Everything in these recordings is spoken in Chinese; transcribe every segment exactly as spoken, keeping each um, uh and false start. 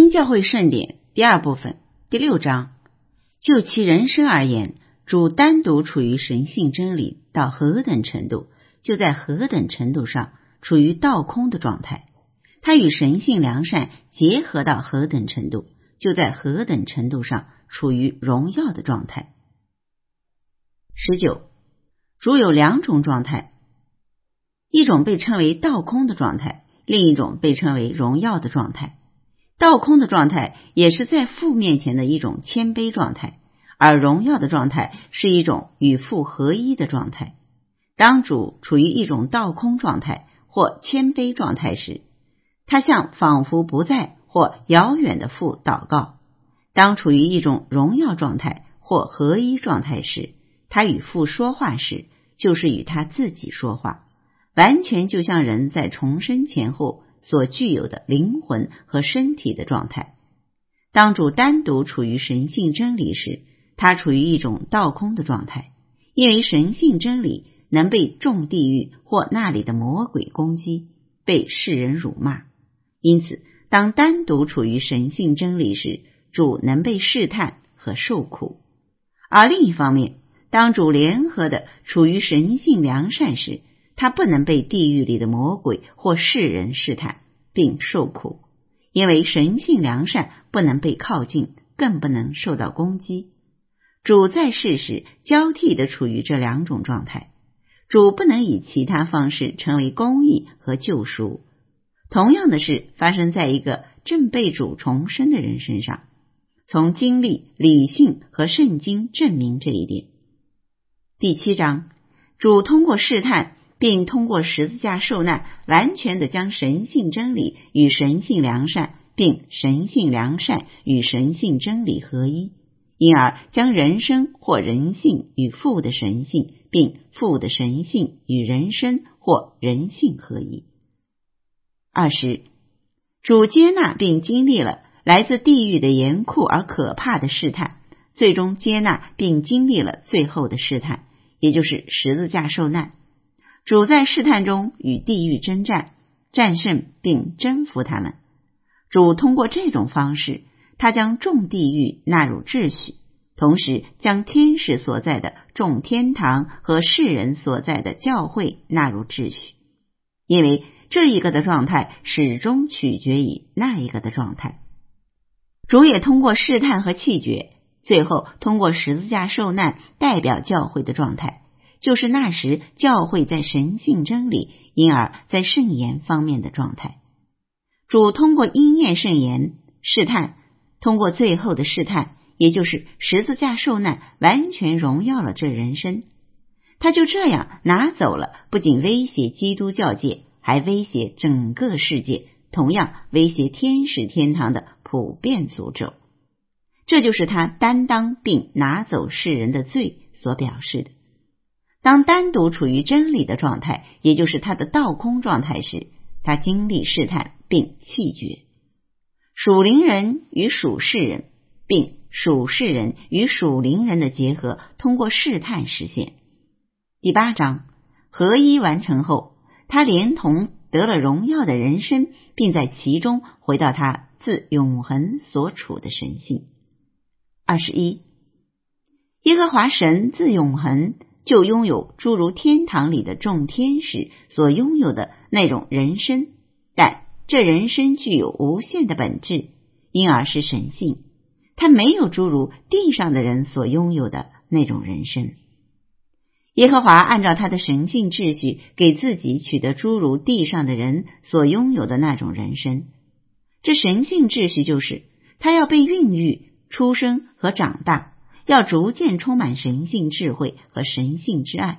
新教会圣典第二部分第六章，就其人生而言，主单独处于神性真理到何等程度，就在何等程度上处于道空的状态；他与神性良善结合到何等程度，就在何等程度上处于荣耀的状态。十九，主有两种状态，一种被称为道空的状态，另一种被称为荣耀的状态。道空的状态也是在父面前的一种谦卑状态，而荣耀的状态是一种与父合一的状态。当主处于一种道空状态或谦卑状态时，他向仿佛不在或遥远的父祷告；当处于一种荣耀状态或合一状态时，他与父说话时，就是与他自己说话，完全就像人在重生前后所具有的灵魂和身体的状态。当主单独处于神性真理时，他处于一种道空的状态，因为神性真理能被众地狱或那里的魔鬼攻击，被世人辱骂。因此，当单独处于神性真理时，主能被试探和受苦。而另一方面，当主联合的处于神性良善时，他不能被地狱里的魔鬼或世人试探并受苦，因为神性良善不能被靠近，更不能受到攻击。主在世时交替的处于这两种状态，主不能以其他方式成为公义和救赎。同样的事发生在一个正被主重生的人身上，从经历、理性和圣经证明这一点。第七章，主通过试探并通过十字架受难，完全的将神性真理与神性良善，并神性良善与神性真理合一，因而将人生或人性与父的神性，并父的神性与人生或人性合一。二十，主接纳并经历了来自地狱的严酷而可怕的试探，最终接纳并经历了最后的试探，也就是十字架受难。主在试探中与地狱征战，战胜并征服他们。主通过这种方式，他将众地狱纳入秩序，同时将天使所在的众天堂和世人所在的教会纳入秩序，因为这一个的状态始终取决于那一个的状态。主也通过试探和气绝，最后通过十字架受难代表教会的状态，就是那时教会在神性真理，因而在圣言方面的状态。主通过应验圣言试探，通过最后的试探，也就是十字架受难，完全荣耀了这人生。他就这样拿走了不仅威胁基督教界，还威胁整个世界，同样威胁天使天堂的普遍诅咒。这就是他担当并拿走世人的罪所表示的。当单独处于真理的状态，也就是他的道空状态时，他经历试探并气绝。属灵人与属世人，并属世人与属灵人的结合通过试探实现。第八章，合一完成后，他连同得了荣耀的人生，并在其中回到他自永恒所处的神性。二十一，耶和华神自永恒就拥有诸如天堂里的众天使所拥有的那种人生，但这人生具有无限的本质，因而是神性。他没有诸如地上的人所拥有的那种人生。耶和华按照他的神性秩序，给自己取得诸如地上的人所拥有的那种人生。这神性秩序就是他要被孕育、出生和长大，要逐渐充满神性智慧和神性之爱。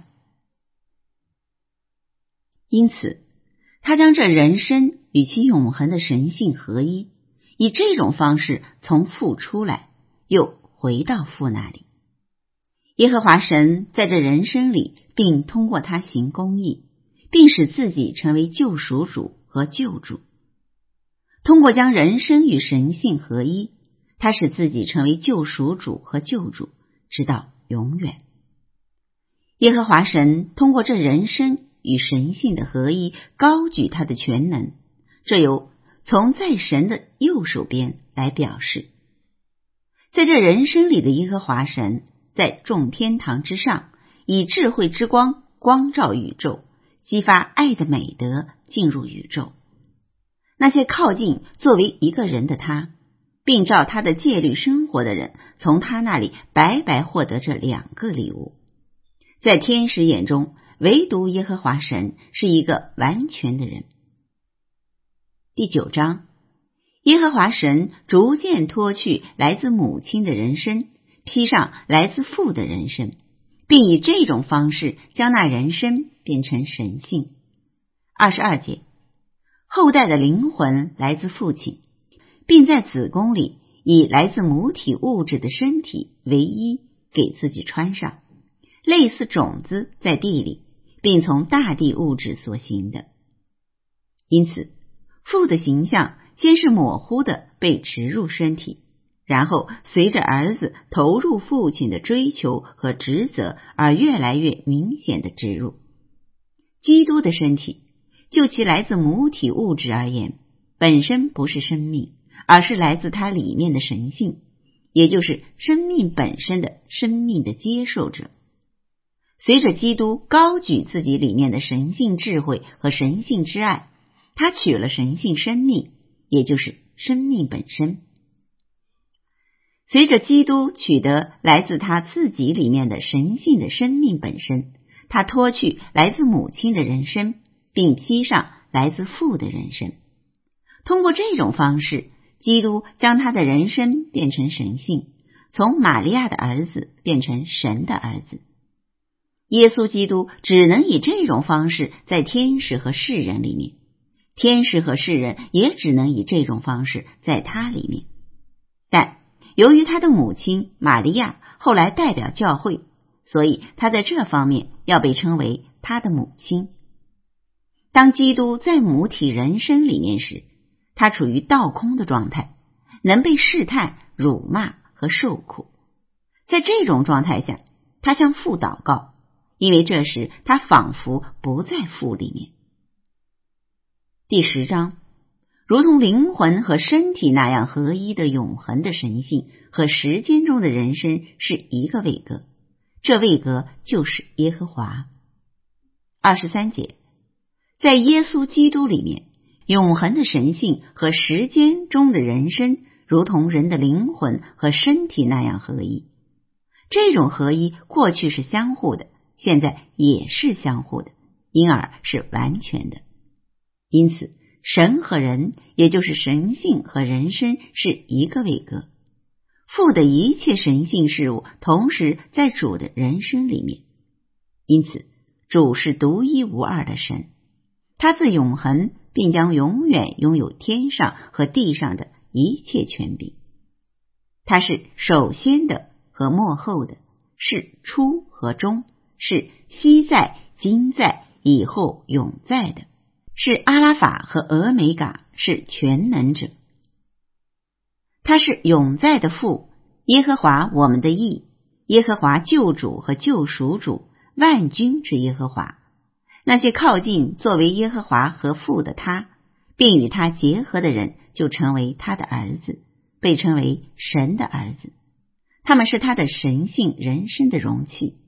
因此，他将这人生与其永恒的神性合一，以这种方式从父出来，又回到父那里。耶和华神在这人生里，并通过他行公义，并使自己成为救赎主和救主。通过将人生与神性合一，他使自己成为救赎主和救主，直到永远。耶和华神通过这人生与神性的合一，高举他的全能，这由从在神的右手边来表示。在这人生里的耶和华神在众天堂之上，以智慧之光光照宇宙，激发爱的美德进入宇宙。那些靠近作为一个人的他，并照他的戒律生活的人，从他那里白白获得这两个礼物。在天使眼中，唯独耶和华神是一个完全的人。第九章，耶和华神逐渐脱去来自母亲的人身，披上来自父的人身，并以这种方式将那人身变成神性。二十二节，后代的灵魂来自父亲，并在子宫里以来自母体物质的身体为衣给自己穿上，类似种子在地里，并从大地物质所行的。因此父的形象先是模糊的被植入身体，然后随着儿子投入父亲的追求和职责而越来越明显的植入。基督的身体就其来自母体物质而言，本身不是生命，而是来自它里面的神性，也就是生命本身的生命的接受者。随着基督高举自己里面的神性智慧和神性之爱，他取了神性生命，也就是生命本身。随着基督取得来自他自己里面的神性的生命本身，他脱去来自母亲的人身，并披上来自父的人身。通过这种方式，基督将他的人身变成神性，从玛利亚的儿子变成神的儿子。耶稣基督只能以这种方式在天使和世人里面，天使和世人也只能以这种方式在他里面。但由于他的母亲玛利亚后来代表教会，所以他在这方面要被称为他的母亲。当基督在母体人身里面时，他处于倒空的状态，能被试探、辱骂和受苦。在这种状态下，他向父祷告，因为这时他仿佛不在父里面。第十章，如同灵魂和身体那样合一的永恒的神性和时间中的人生是一个位格，这位格就是耶和华。二十三节，在耶稣基督里面，永恒的神性和时间中的人生如同人的灵魂和身体那样合一。这种合一过去是相互的，现在也是相互的，因而是完全的。因此神和人，也就是神性和人生是一个位格。父的一切神性事物同时在主的人生里面。因此主是独一无二的神，他自永恒并将永远拥有天上和地上的一切权柄。他是首先的和末后的，是初和终，是昔在、今在、以后永在的，是阿拉法和俄美嘎，是全能者。他是永在的父，耶和华我们的义，耶和华救主和救赎主，万军之耶和华。那些靠近作为耶和华和父的他，并与他结合的人，就成为他的儿子，被称为神的儿子。他们是他的神性人生的容器。